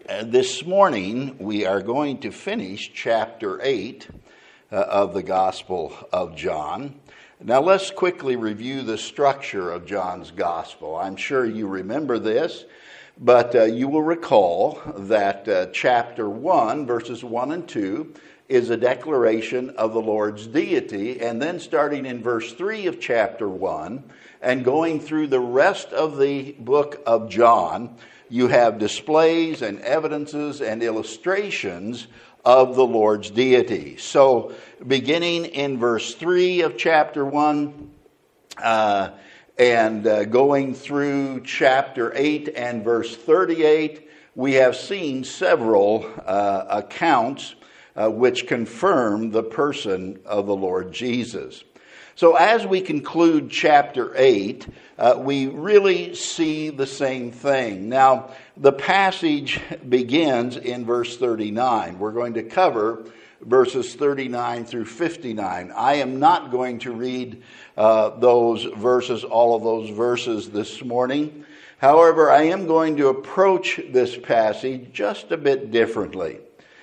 This morning we are going to finish chapter 8 of the Gospel of John. Now let's quickly review the structure of John's Gospel. I'm sure you remember this, but you will recall that chapter 1, verses 1 and 2, is a declaration of the Lord's deity, and then starting in verse 3 of chapter 1 and going through the rest of the book of John, you have displays and evidences and illustrations of the Lord's deity. So beginning in verse 3 of chapter 1 and going through chapter 8 and verse 38, we have seen several accounts which confirm the person of the Lord Jesus. So as we conclude chapter 8, we really see the same thing. Now, the passage begins in verse 39. We're going to cover verses 39 through 59. I am not going to read those verses, all of those verses this morning. However, I am going to approach this passage just a bit differently.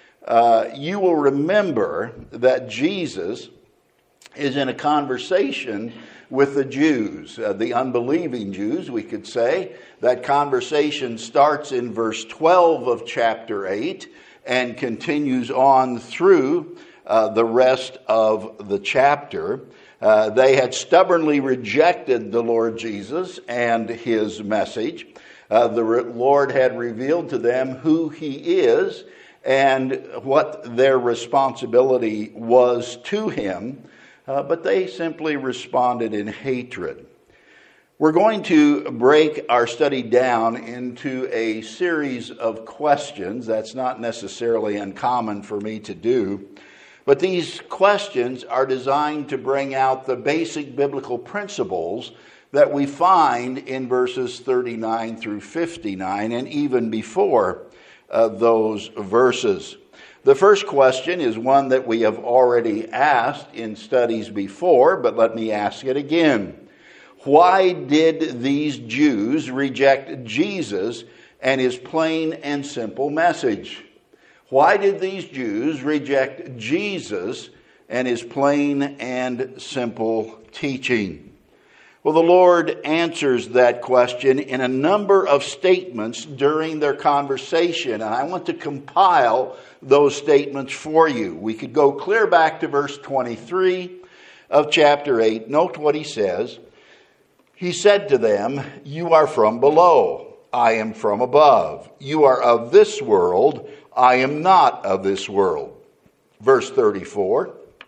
You will remember that Jesus is in a conversation with the Jews, the unbelieving Jews, we could say. That conversation starts in verse 12 of chapter 8 and continues on through the rest of the chapter. They had stubbornly rejected the Lord Jesus and his message. The Lord had revealed to them who he is and what their responsibility was to him. But they simply responded in hatred. We're going to break our study down into a series of questions. That's not necessarily uncommon for me to do. But these questions are designed to bring out the basic biblical principles that we find in verses 39 through 59 and even before those verses. The first question is one that we have already asked in studies before, but let me ask it again. Why did these Jews reject Jesus and his plain and simple message? Why did these Jews reject Jesus and his plain and simple teaching? Well, the Lord answers that question in a number of statements during their conversation, and I want to compile those statements for you. We could go clear back to verse 23 of chapter 8. Note what he says. He said to them, "You are from below, I am from above. You are of this world, I am not of this world." Verse 34,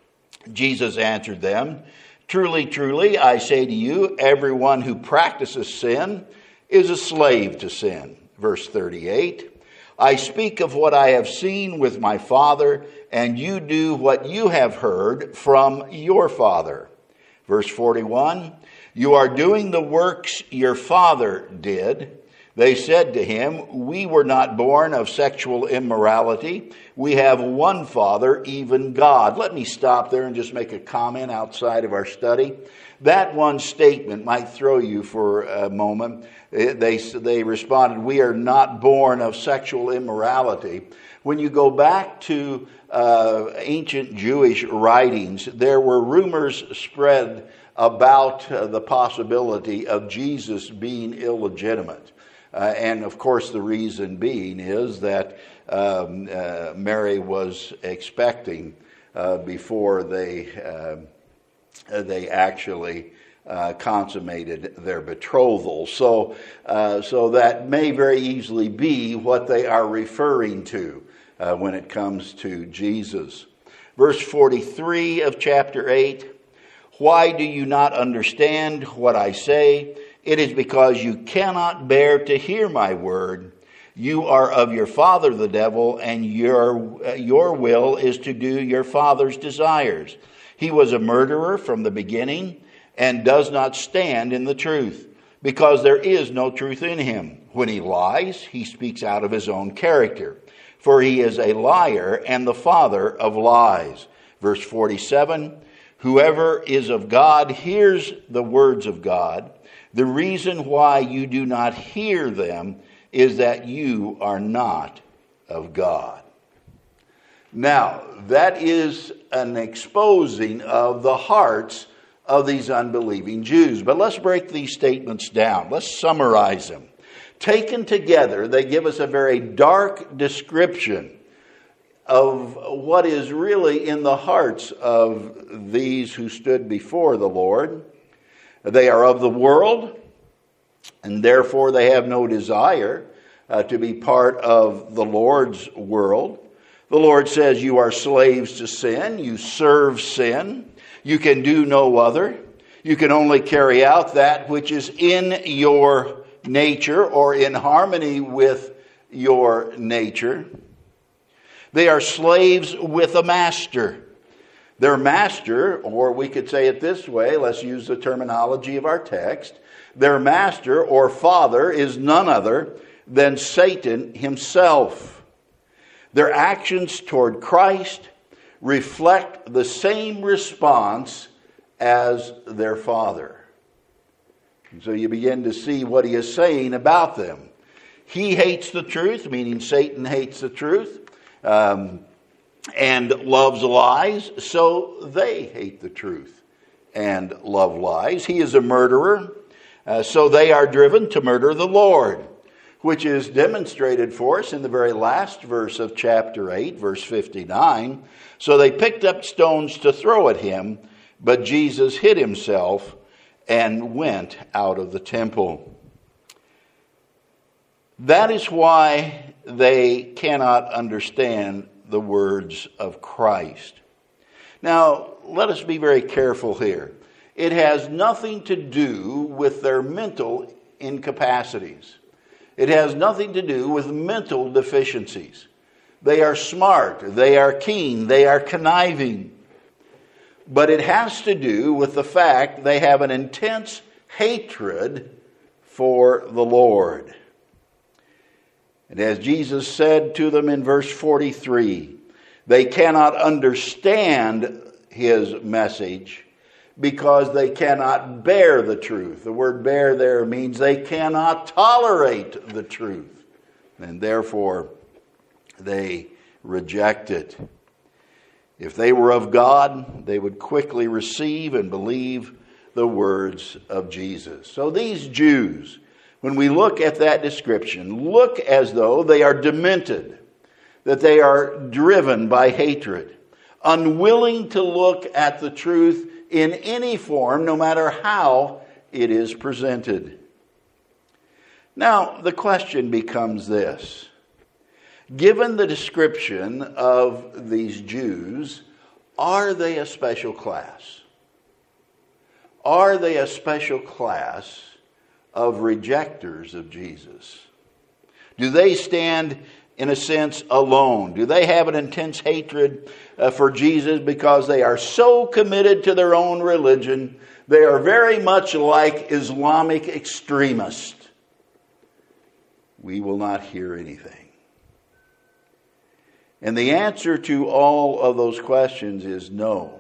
Jesus answered them, "Truly, truly, I say to you, everyone who practices sin is a slave to sin." Verse 38, "I speak of what I have seen with my Father, and you do what you have heard from your father." Verse 41, "You are doing the works your father did." They said to him, "We were not born of sexual immorality. We have one Father, even God." Let me stop there and just make a comment outside of our study. That one statement might throw you for a moment. They responded, "We are not born of sexual immorality." When you go back to ancient Jewish writings, there were rumors spread about the possibility of Jesus being illegitimate. And of course, the reason being is that Mary was expecting before they actually consummated their betrothal. So that may very easily be what they are referring to when it comes to Jesus. Verse 43 of chapter 8, "Why do you not understand what I say? It is because you cannot bear to hear my word. You are of your father the devil, and your will is to do your father's desires. He was a murderer from the beginning and does not stand in the truth, because there is no truth in him. When he lies, he speaks out of his own character, for he is a liar and the father of lies." Verse 47, "Whoever is of God hears the words of God. The reason why you do not hear them is that you are not of God. Now, that is an exposing of the hearts of these unbelieving Jews. But let's break these statements down. Let's summarize them. Taken together, they give us a very dark description of what is really in the hearts of these who stood before the Lord. They are of the world, and therefore they have no desire to be part of the Lord's world. The Lord says you are slaves to sin, you serve sin, you can do no other, you can only carry out that which is in your nature or in harmony with your nature. They are slaves with a master. Their master, or we could say it this way, let's use the terminology of our text, their master or father is none other than Satan himself. Their actions toward Christ reflect the same response as their father. And so you begin to see what he is saying about them. He hates the truth, meaning Satan hates the truth, and loves lies, so they hate the truth and love lies. He is a murderer, so they are driven to murder the Lord, which is demonstrated for us in the very last verse of chapter 8, verse 59. So they picked up stones to throw at him, but Jesus hid himself and went out of the temple. That is why they cannot understand the words of Christ. Now, let us be very careful here. It has nothing to do with their mental incapacities. It has nothing to do with mental deficiencies. They are smart, they are keen, they are conniving. But it has to do with the fact they have an intense hatred for the Lord. And as Jesus said to them in verse 43, they cannot understand his message because they cannot bear the truth. The word bear there means they cannot tolerate the truth. And therefore, they reject it. If they were of God, they would quickly receive and believe the words of Jesus. So these Jews, when we look at that description, look as though they are demented, that they are driven by hatred, unwilling to look at the truth in any form, no matter how it is presented. Now, the question becomes this. Given the description of these Jews, are they a special class? Are they a special class of rejectors of Jesus? Do they stand, in a sense, alone? Do they have an intense hatred for Jesus because they are so committed to their own religion? They are very much like Islamic extremists. We will not hear anything. And the answer to all of those questions is no.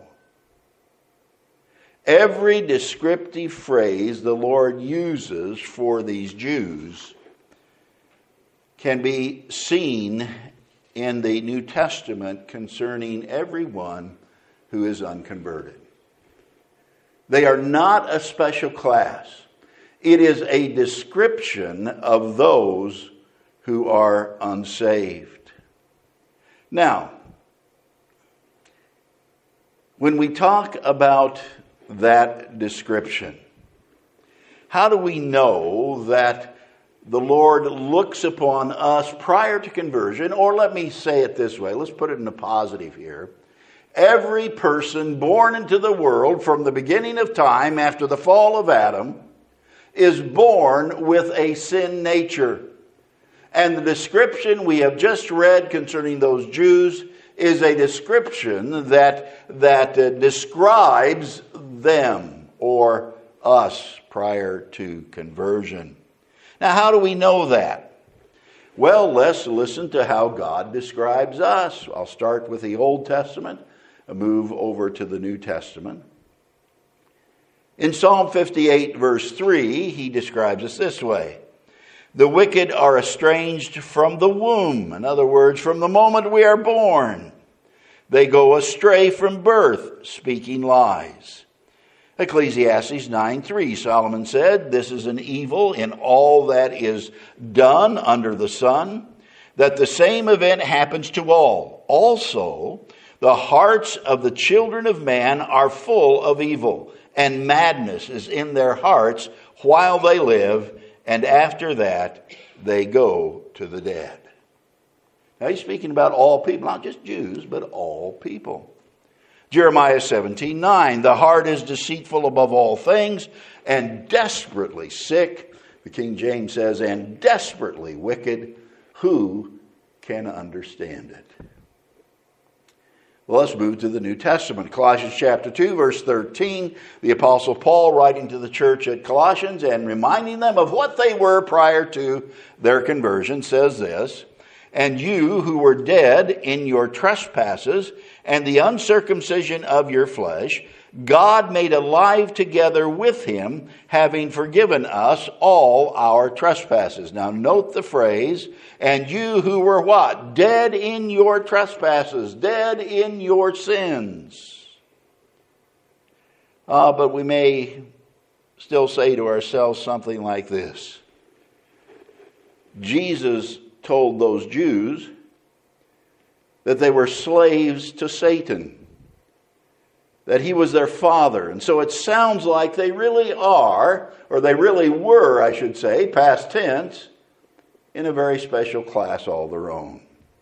Every descriptive phrase the Lord uses for these Jews can be seen in the New Testament concerning everyone who is unconverted. They are not a special class. It is a description of those who are unsaved. Now, when we talk about that description, how do we know that the Lord looks upon us prior to conversion? Or let me say it this way, let's put it in a positive here. Every person born into the world from the beginning of time after the fall of Adam is born with a sin nature. And the description we have just read concerning those Jews is a description that describes them or us prior to conversion. Now, how do we know that? Well, let's listen to how God describes us. I'll start with the Old Testament and move over to the New Testament. In Psalm 58, verse 3, he describes us this way. The wicked are estranged from the womb. In other words, from the moment we are born. They go astray from birth, speaking lies. Ecclesiastes 9:3, Solomon said, "This is an evil in all that is done under the sun, that the same event happens to all. Also, the hearts of the children of man are full of evil, and madness is in their hearts while they live, and after that they go to the dead." Now he's speaking about all people, not just Jews, but all people. Jeremiah 17:9, "The heart is deceitful above all things and desperately sick." The King James says, "and desperately wicked. Who can understand it?" Well, let's move to the New Testament. Colossians chapter 2, verse 13. The Apostle Paul, writing to the church at Colossians and reminding them of what they were prior to their conversion, says this, "And you who were dead in your trespasses and the uncircumcision of your flesh, God made alive together with him, having forgiven us all our trespasses." Now note the phrase, "and you who were" what? "Dead in your trespasses," dead in your sins. But we may still say to ourselves something like this. Jesus told those Jews that they were slaves to Satan, that he was their father. And so it sounds like they really are, or they really were, I should say, past tense, in a very special class all their own.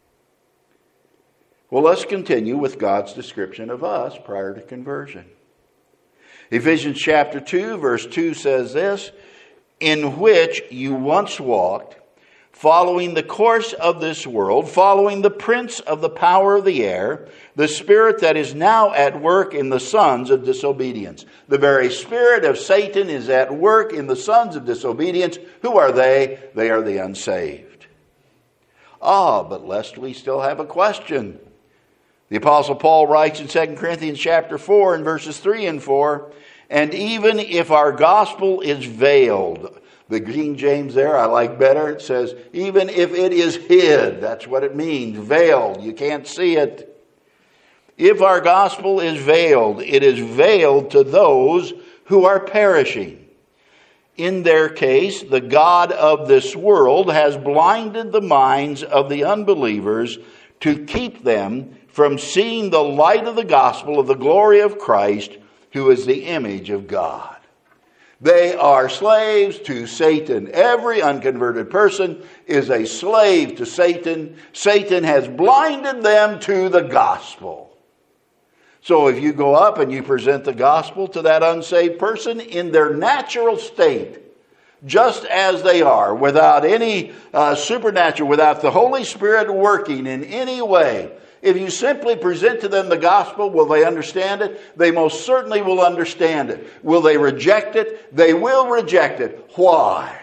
Well, let's continue with God's description of us prior to conversion. Ephesians chapter 2, verse 2 says this, "In which you once walked, following the course of this world, following the prince of the power of the air, the spirit that is now at work in the sons of disobedience." The very spirit of Satan is at work in the sons of disobedience. Who are they? They are the unsaved. But lest we still have a question. The Apostle Paul writes in 2 Corinthians chapter 4 and verses 3 and 4, "And even if our gospel is veiled," the King James there I like better. It says, "even if it is hid." That's what it means, veiled. You can't see it. "If our gospel is veiled, it is veiled to those who are perishing. In their case, the God of this world has blinded the minds of the unbelievers to keep them from seeing the light of the gospel of the glory of Christ, who is the image of God." They are slaves to Satan. Every unconverted person is a slave to Satan. Satan has blinded them to the gospel. So if you go up and you present the gospel to that unsaved person in their natural state, just as they are, without any supernatural, without the Holy Spirit working in any way, if you simply present to them the gospel, will they understand it? They most certainly will understand it. Will they reject it? They will reject it. Why?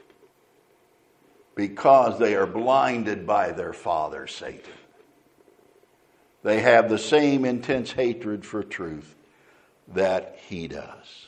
Because they are blinded by their father, Satan. They have the same intense hatred for truth that he does.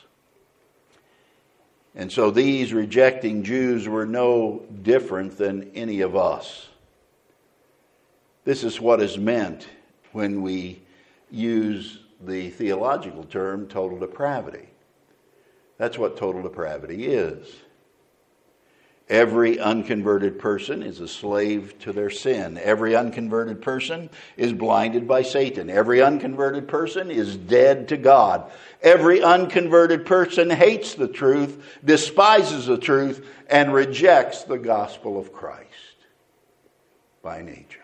And so these rejecting Jews were no different than any of us. This is what is meant when we use the theological term total depravity. That's what total depravity is. Every unconverted person is a slave to their sin. Every unconverted person is blinded by Satan. Every unconverted person is dead to God. Every unconverted person hates the truth, despises the truth, and rejects the gospel of Christ by nature.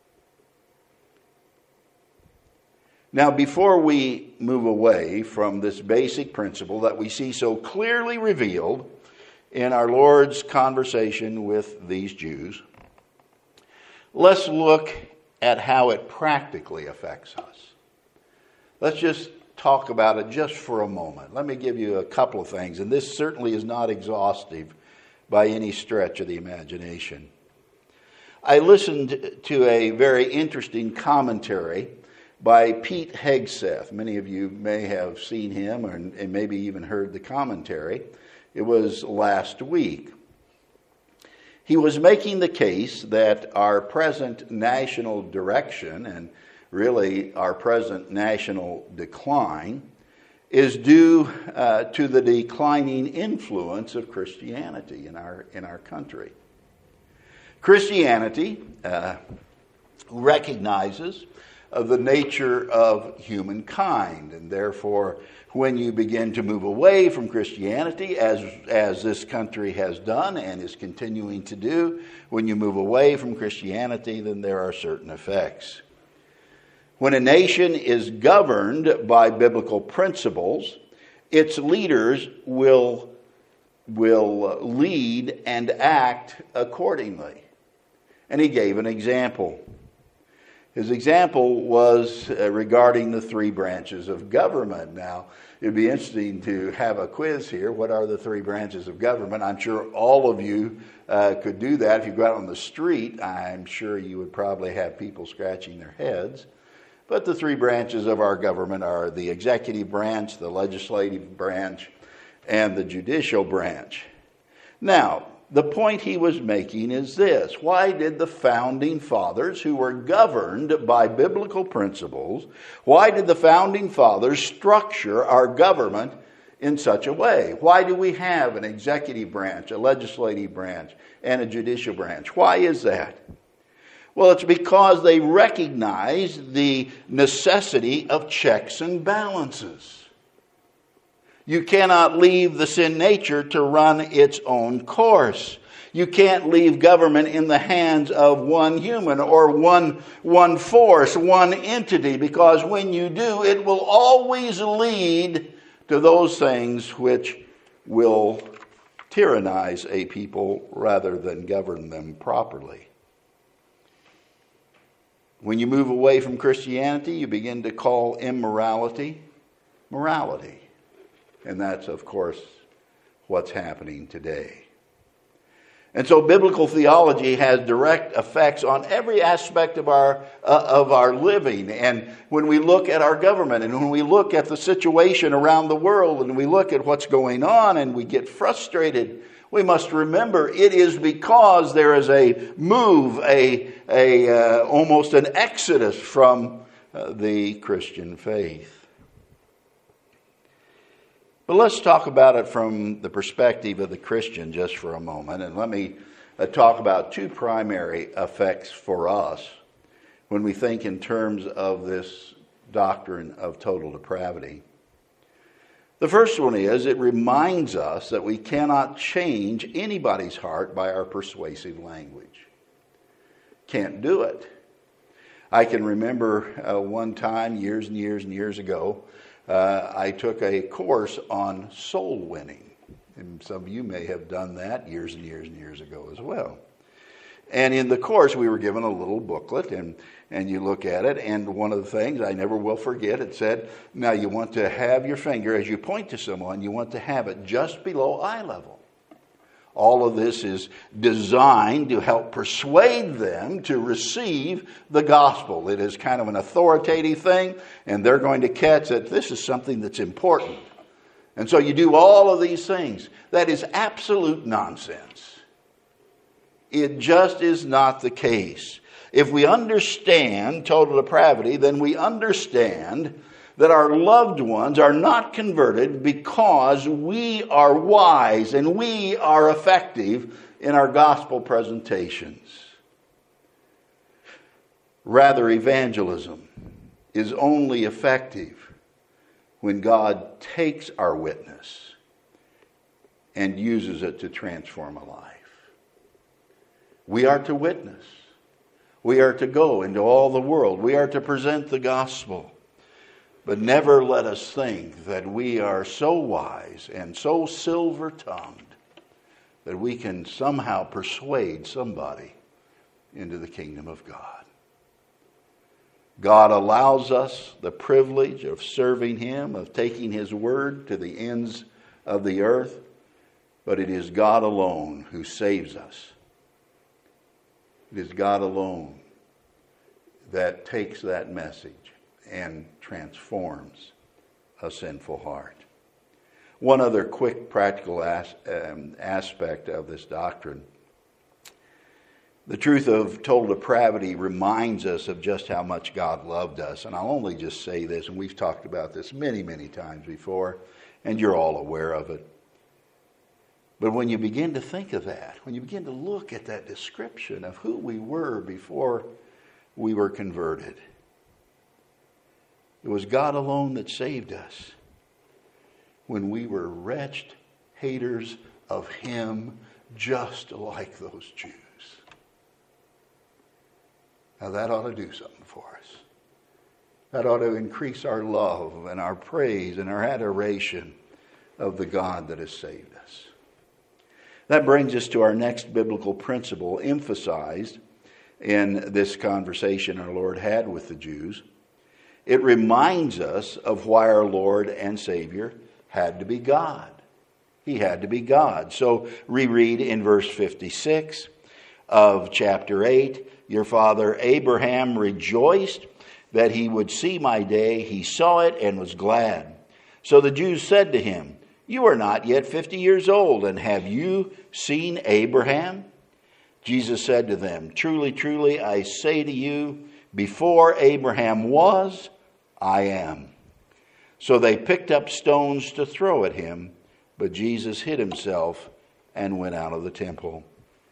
Now, before we move away from this basic principle that we see so clearly revealed in our Lord's conversation with these Jews, let's look at how it practically affects us. Let's just talk about it just for a moment. Let me give you a couple of things, and this certainly is not exhaustive by any stretch of the imagination. I listened to a very interesting commentary by Pete Hegseth. Many of you may have seen him and maybe even heard the commentary. It was last week. He was making the case that our present national direction, and really our present national decline, is due to the declining influence of Christianity in our country. Christianity recognizes the nature of humankind, and therefore when you begin to move away from Christianity, as this country has done and is continuing to do, when you move away from Christianity, then there are certain effects. When a nation is governed by biblical principles, its leaders will lead and act accordingly. And he gave an example. His example was regarding the three branches of government. Now, it'd be interesting to have a quiz here. What are the three branches of government? I'm sure all of you could do that. If you go out on the street, I'm sure you would probably have people scratching their heads. But the three branches of our government are the executive branch, the legislative branch, and the judicial branch. Now, the point he was making is this: why did the founding fathers, who were governed by biblical principles, why did the founding fathers structure our government in such a way? Why do we have an executive branch, a legislative branch, and a judicial branch? Why is that? Well, it's because they recognize the necessity of checks and balances. You cannot leave the sin nature to run its own course. You can't leave government in the hands of one human or one force, one entity, because when you do, it will always lead to those things which will tyrannize a people rather than govern them properly. When you move away from Christianity, you begin to call immorality morality. And that's, of course, what's happening today. And so biblical theology has direct effects on every aspect of our living. And when we look at our government, and when we look at the situation around the world, and we look at what's going on, and we get frustrated, we must remember it is because there is a move, almost an exodus from the Christian faith. But let's talk about it from the perspective of the Christian just for a moment. And let me talk about two primary effects for us when we think in terms of this doctrine of total depravity. The first one is it reminds us that we cannot change anybody's heart by our persuasive language. Can't do it. I can remember one time years and years and years ago, I took a course on soul winning. And some of you may have done that years and years and years ago as well. And in the course, we were given a little booklet, and you look at it, and one of the things I never will forget, it said, now you want to have your finger, as you point to someone, you want to have it just below eye level. All of this is designed to help persuade them to receive the gospel. It is kind of an authoritative thing, and they're going to catch that this is something that's important. And so you do all of these things. That is absolute nonsense. It just is not the case. If we understand total depravity, then we understand that our loved ones are not converted because we are wise and we are effective in our gospel presentations. Rather, evangelism is only effective when God takes our witness and uses it to transform a life. We are to witness. We are to go into all the world. We are to present the gospel. But never let us think that we are so wise and so silver-tongued that we can somehow persuade somebody into the kingdom of God. God allows us the privilege of serving Him, of taking His word to the ends of the earth, but it is God alone who saves us. It is God alone that takes that message and transforms a sinful heart. One other quick practical aspect of this doctrine The truth of total depravity reminds us of just how much God loved us. And I'll only just say this, and we've talked about this many, many times before, and you're all aware of it. But when you begin to think of that, when you begin to look at that description of who we were before we were converted, it was God alone that saved us when we were wretched haters of Him, just like those Jews. Now that ought to do something for us. That ought to increase our love and our praise and our adoration of the God that has saved us. That brings us to our next biblical principle emphasized in this conversation our Lord had with the Jews. It reminds us of why our Lord and Savior had to be God. He had to be God. So we read in verse 56 of chapter 8, your father Abraham rejoiced that he would see my day. He saw it and was glad. So the Jews said to him, you are not yet 50 years old, and have you seen Abraham? Jesus said to them, truly, truly, I say to you, before Abraham was, I am. So they picked up stones to throw at him, but Jesus hid himself and went out of the temple.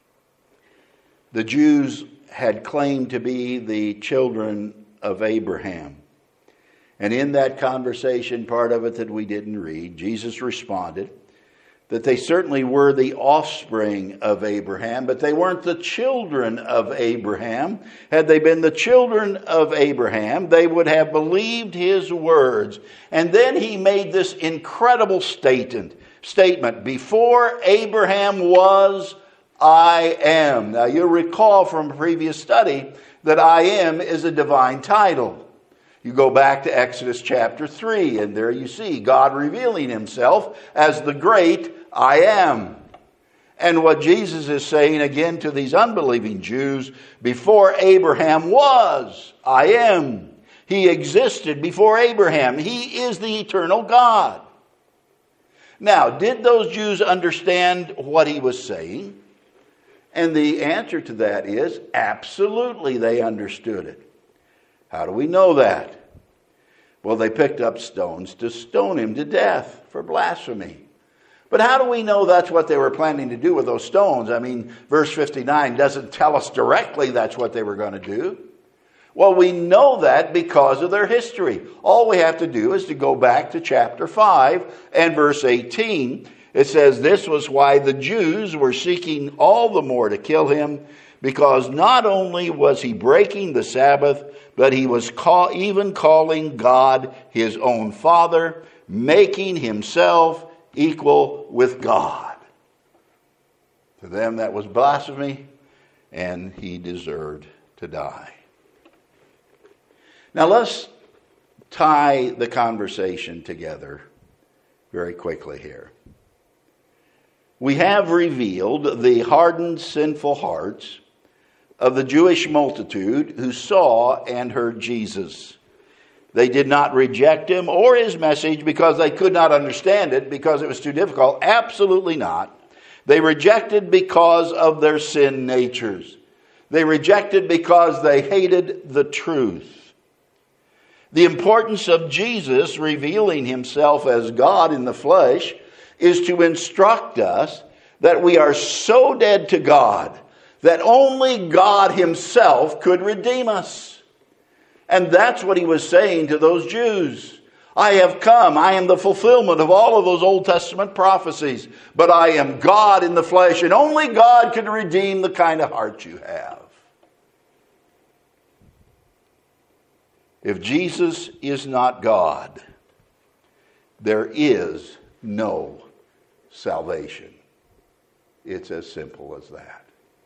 The Jews had claimed to be the children of Abraham. And in that conversation, part of it that we didn't read, Jesus responded that they certainly were the offspring of Abraham, but they weren't the children of Abraham. Had they been the children of Abraham, they would have believed his words. And then he made this incredible statement, before Abraham was, I am. Now you'll recall from a previous study that I am is a divine title. You go back to Exodus chapter 3, and there you see God revealing himself as the great I am. And what Jesus is saying again to these unbelieving Jews, before Abraham was, I am. He existed before Abraham. He is the eternal God. Now, did those Jews understand what he was saying? And the answer to that is absolutely they understood it. How do we know that? Well, they picked up stones to stone him to death for blasphemy. But how do we know that's what they were planning to do with those stones? I mean, verse 59 doesn't tell us directly that's what they were going to do. Well, we know that because of their history. All we have to do is to go back to chapter 5 and verse 18. It says, this was why the Jews were seeking all the more to kill him, because not only was he breaking the Sabbath, but he was even calling God his own Father, making himself equal with God. To them that was blasphemy, and he deserved to die. Now let's tie the conversation together very quickly here. We have revealed the hardened, sinful hearts of the Jewish multitude who saw and heard Jesus. They did not reject him or his message because they could not understand it, because it was too difficult. Absolutely not. They rejected because of their sin natures. They rejected because they hated the truth. The importance of Jesus revealing himself as God in the flesh is to instruct us that we are so dead to God that only God himself could redeem us. And that's what he was saying to those Jews. I have come. I am the fulfillment of all of those Old Testament prophecies. But I am God in the flesh, and only God can redeem the kind of heart you have. If Jesus is not God, there is no salvation. It's as simple as that.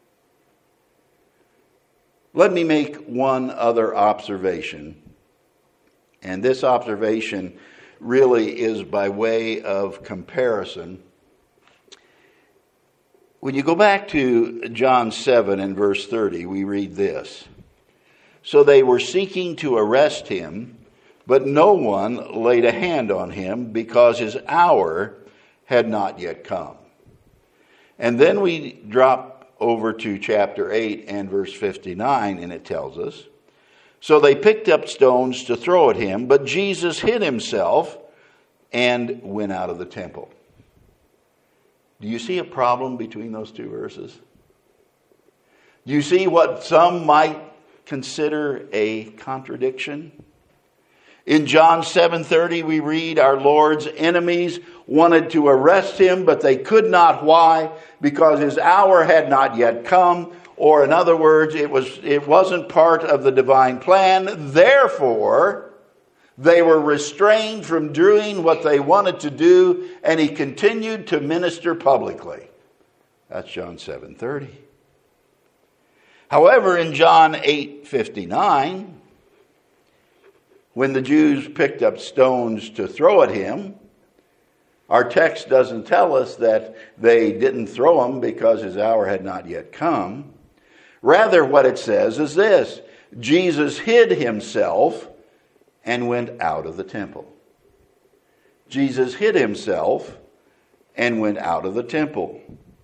Let me make one other observation. And this observation really is by way of comparison. When you go back to John 7 and verse 30, we read this. So they were seeking to arrest him, but no one laid a hand on him because his hour had not yet come. And then we drop over to chapter 8 and verse 59, and it tells us, "So they picked up stones to throw at him, but Jesus hid himself and went out of the temple." Do you see a problem between those two verses? Do you see what some might consider a contradiction? In John 7:30 we read, our Lord's enemies wanted to arrest him, but they could not. Why? Because his hour had not yet come, or in other words, it wasn't part of the divine plan. Therefore, they were restrained from doing what they wanted to do, and he continued to minister publicly. That's John 7:30. However, in John 8:59, when the Jews picked up stones to throw at him, our text doesn't tell us that they didn't throw him because his hour had not yet come. Rather, what it says is this: Jesus hid himself and went out of the temple. Jesus hid himself and went out of the temple.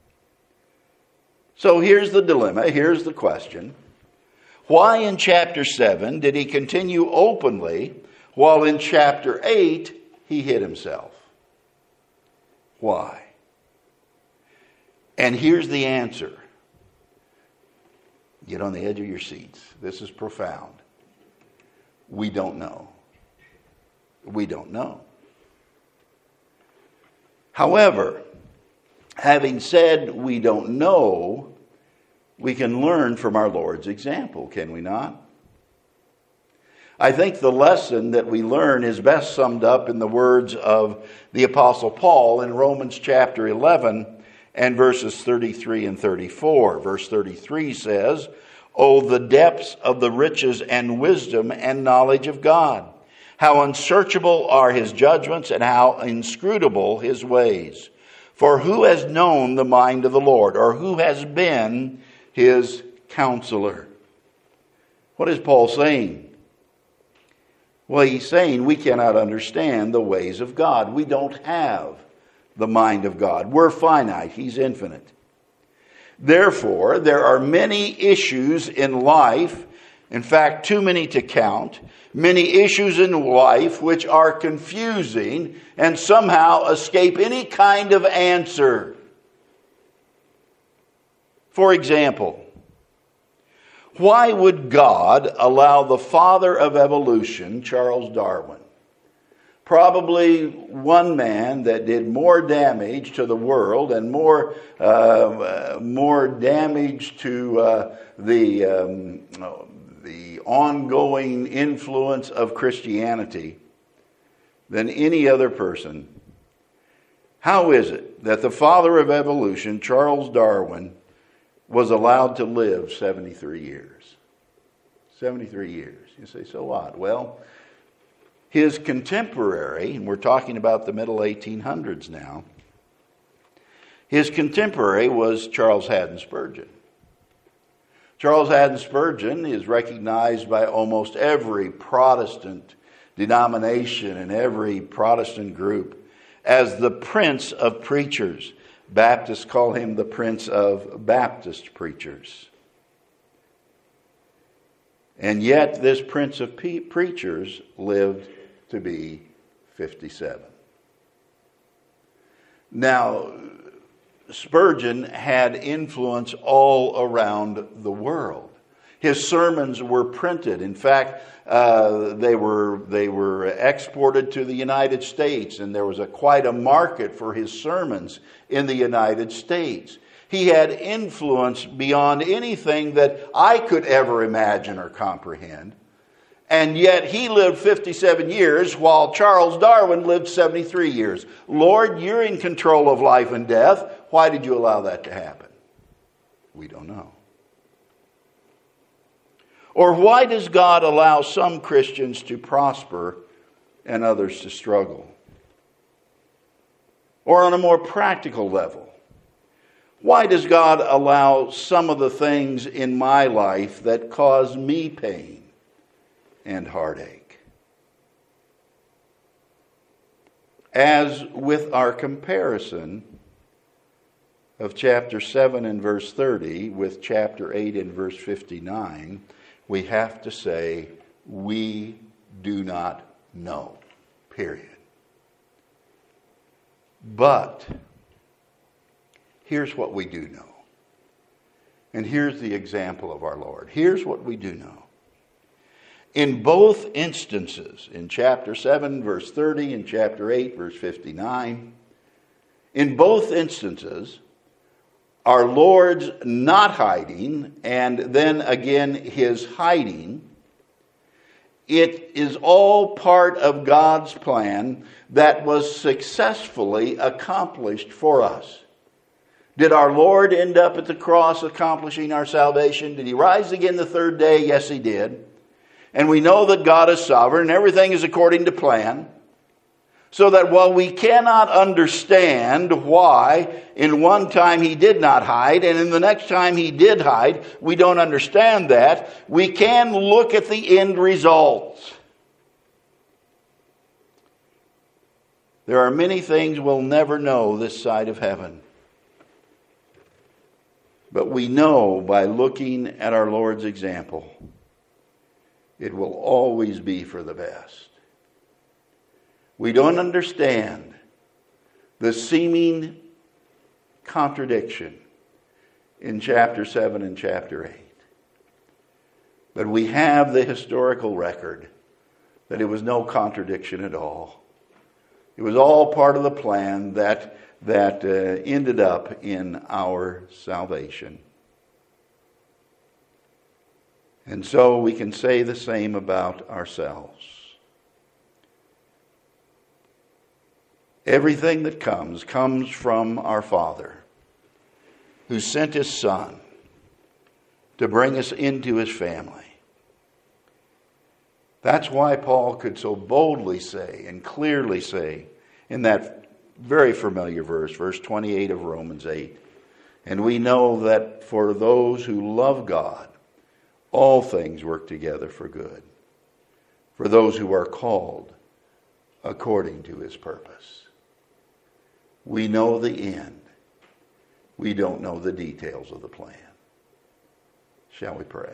So here's the dilemma, here's the question. Why in chapter 7 did he continue openly, while in chapter 8 he hid himself? Why? And here's the answer. Get on the edge of your seats. This is profound. We don't know. We don't know. However, having said we don't know, we can learn from our Lord's example, can we not? I think the lesson that we learn is best summed up in the words of the Apostle Paul in Romans chapter 11 and verses 33 and 34. Verse 33 says, "Oh, the depths of the riches and wisdom and knowledge of God! How unsearchable are his judgments and how inscrutable his ways! For who has known the mind of the Lord, or who has been his counselor?" What is Paul saying? Well, he's saying we cannot understand the ways of God. We don't have the mind of God. We're finite. He's infinite. Therefore, there are many issues in life, in fact, too many to count, many issues in life which are confusing and somehow escape any kind of answer. For example, why would God allow the father of evolution, Charles Darwin, probably one man that did more damage to the world and more damage to the ongoing influence of Christianity than any other person? How is it that the father of evolution, Charles Darwin, was allowed to live 73 years? 73 years. You say, so what? Well, his contemporary, and we're talking about the middle 1800s now, his contemporary was Charles Haddon Spurgeon. Charles Haddon Spurgeon is recognized by almost every Protestant denomination and every Protestant group as the Prince of Preachers. Baptists call him the Prince of Baptist Preachers. And yet this Prince of Preachers lived to be 57. Now, Spurgeon had influence all around the world. His sermons were printed. In fact, they were exported to the United States, and there was quite a market for his sermons in the United States. He had influence beyond anything that I could ever imagine or comprehend. And yet he lived 57 years while Charles Darwin lived 73 years. Lord, you're in control of life and death. Why did you allow that to happen? We don't know. Or why does God allow some Christians to prosper and others to struggle? Or on a more practical level, why does God allow some of the things in my life that cause me pain and heartache? As with our comparison, of chapter 7 and verse 30 with chapter 8 and verse 59, we have to say, we do not know. Period. But here's what we do know. And here's the example of our Lord. Here's what we do know. In both instances, in chapter 7, verse 30, and chapter 8, verse 59, in both instances, our Lord's not hiding, and then again his hiding, it is all part of God's plan that was successfully accomplished for us. Did our Lord end up at the cross accomplishing our salvation? Did he rise again the third day? Yes, he did. And we know that God is sovereign and everything is according to plan. So that while we cannot understand why in one time he did not hide and in the next time he did hide, we don't understand that, we can look at the end results. There are many things we'll never know this side of heaven. But we know by looking at our Lord's example, it will always be for the best. We don't understand the seeming contradiction in chapter 7 and chapter 8. But we have the historical record that it was no contradiction at all. It was all part of the plan that ended up in our salvation. And so we can say the same about ourselves. Everything that comes from our Father, who sent his Son to bring us into his family. That's why Paul could so boldly say and clearly say in that very familiar verse, verse 28 of Romans 8, and we know that for those who love God, all things work together for good, for those who are called according to his purpose. We know the end. We don't know the details of the plan. Shall we pray?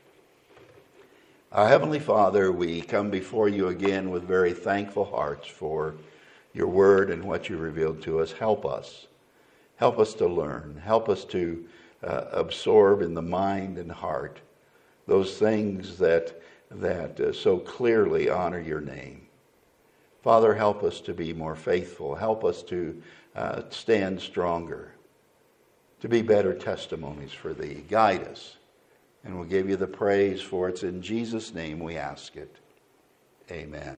Our Heavenly Father, we come before you again with very thankful hearts for your word and what you revealed to us. Help us. Help us to learn. Help us to absorb in the mind and heart those things that so clearly honor your name. Father, help us to be more faithful. Help us to stand stronger, to be better testimonies for thee. Guide us, and we'll give you the praise, for it's in Jesus' name we ask it. Amen.